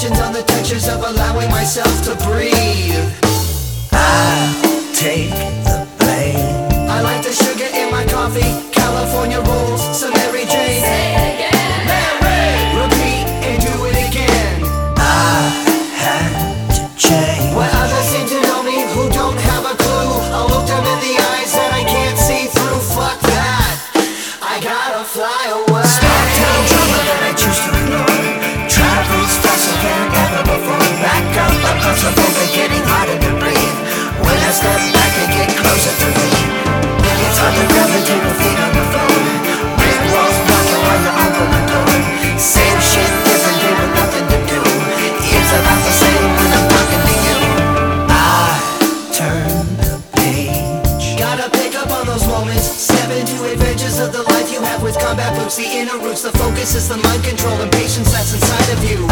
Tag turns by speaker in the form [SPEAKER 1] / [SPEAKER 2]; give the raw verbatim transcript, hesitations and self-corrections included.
[SPEAKER 1] tensions on the textures of allowing myself to breathe.
[SPEAKER 2] I take the blame.
[SPEAKER 1] I like the sugar in my coffee, California rolls, some Mary Jane.
[SPEAKER 3] Say it again.
[SPEAKER 1] Mary! Repeat and do it again.
[SPEAKER 2] I had to change.
[SPEAKER 1] Where others seem to know me who don't have a clue, I'll look them in the eyes that I can't see through. Fuck that, I gotta fly away.
[SPEAKER 2] Small town drama that I choose to ignore. Travels faster than ever before. Back up, I'm claustrophobic, getting harder to breathe. When I step back and get closer to me, it's hard to gravitate with feet on the floor. Brick walls blocking while you open the door. Same shit, different day with nothing to do. It's about the same when I'm talking to you. I turn the page.
[SPEAKER 1] Gotta pick up on those moments. Step into adventures of the life you have with combat boots. The inner roots, the focus is the mind control and patience that's inside of you.